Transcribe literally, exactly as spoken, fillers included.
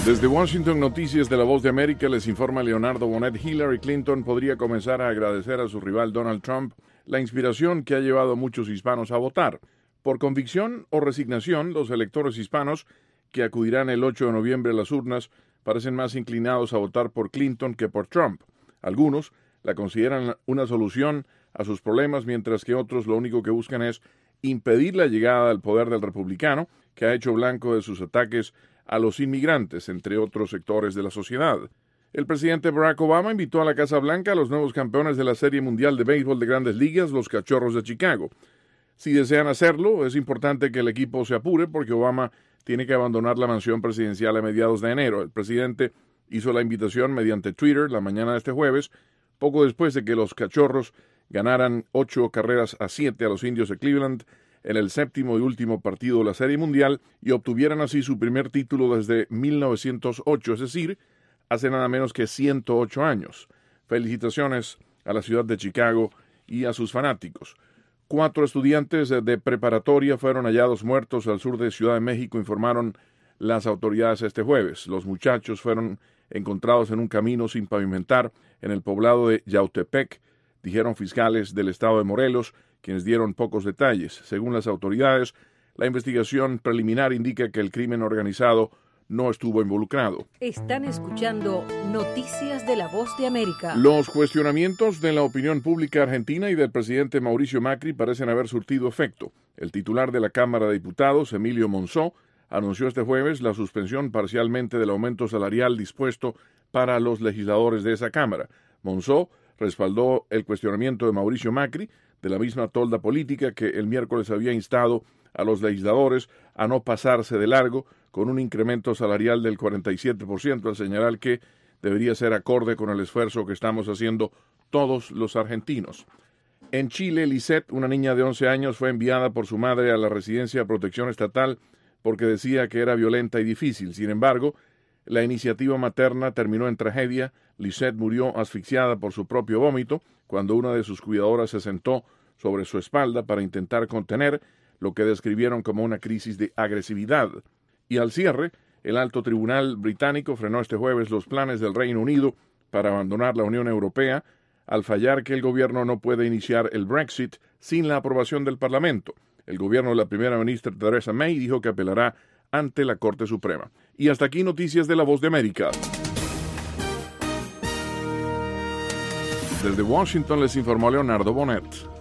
Desde Washington, Noticias de la Voz de América, les informa Leonardo Bonet. Hillary Clinton podría comenzar a agradecer a su rival Donald Trump la inspiración que ha llevado a muchos hispanos a votar. Por convicción o resignación, los electores hispanos que acudirán el ocho de noviembre a las urnas parecen más inclinados a votar por Clinton que por Trump. Algunos la consideran una solución a sus problemas, mientras que otros lo único que buscan es impedir la llegada al poder del republicano, que ha hecho blanco de sus ataques a los inmigrantes, entre otros sectores de la sociedad. El presidente Barack Obama invitó a la Casa Blanca a los nuevos campeones de la Serie Mundial de Béisbol de Grandes Ligas, los Cachorros de Chicago. Si desean hacerlo, es importante que el equipo se apure porque Obama tiene que abandonar la mansión presidencial a mediados de enero. El presidente hizo la invitación mediante Twitter la mañana de este jueves, poco después de que los Cachorros ganaran ocho carreras a siete a los Indios de Cleveland en el séptimo y último partido de la Serie Mundial y obtuvieran así su primer título desde mil novecientos ocho, es decir, hace nada menos que ciento ocho años. Felicitaciones a la ciudad de Chicago y a sus fanáticos. Cuatro estudiantes de preparatoria fueron hallados muertos al sur de Ciudad de México, informaron las autoridades este jueves. Los muchachos fueron encontrados en un camino sin pavimentar en el poblado de Yautepec, dijeron fiscales del estado de Morelos, quienes dieron pocos detalles. Según las autoridades, la investigación preliminar indica que el crimen organizado no estuvo involucrado. Están escuchando Noticias de la Voz de América. Los cuestionamientos de la opinión pública argentina y del presidente Mauricio Macri parecen haber surtido efecto. El titular de la Cámara de Diputados, Emilio Monzó, anunció este jueves la suspensión parcialmente del aumento salarial dispuesto para los legisladores de esa Cámara. Monzó respaldó el cuestionamiento de Mauricio Macri, de la misma tolda política que el miércoles había instado a los legisladores a no pasarse de largo con un incremento salarial del cuarenta y siete por ciento, al señalar que debería ser acorde con el esfuerzo que estamos haciendo todos los argentinos. En Chile, Lisette, una niña de once años, fue enviada por su madre a la residencia de protección estatal porque decía que era violenta y difícil. Sin embargo, la iniciativa materna terminó en tragedia. Lisette murió asfixiada por su propio vómito cuando una de sus cuidadoras se sentó sobre su espalda para intentar contener lo que describieron como una crisis de agresividad. Y al cierre, el alto tribunal británico frenó este jueves los planes del Reino Unido para abandonar la Unión Europea al fallar que el gobierno no puede iniciar el Brexit sin la aprobación del Parlamento. El gobierno de la primera ministra Theresa May dijo que apelará ante la Corte Suprema. Y hasta aquí Noticias de la Voz de América. Desde Washington les informó Leonardo Bonet.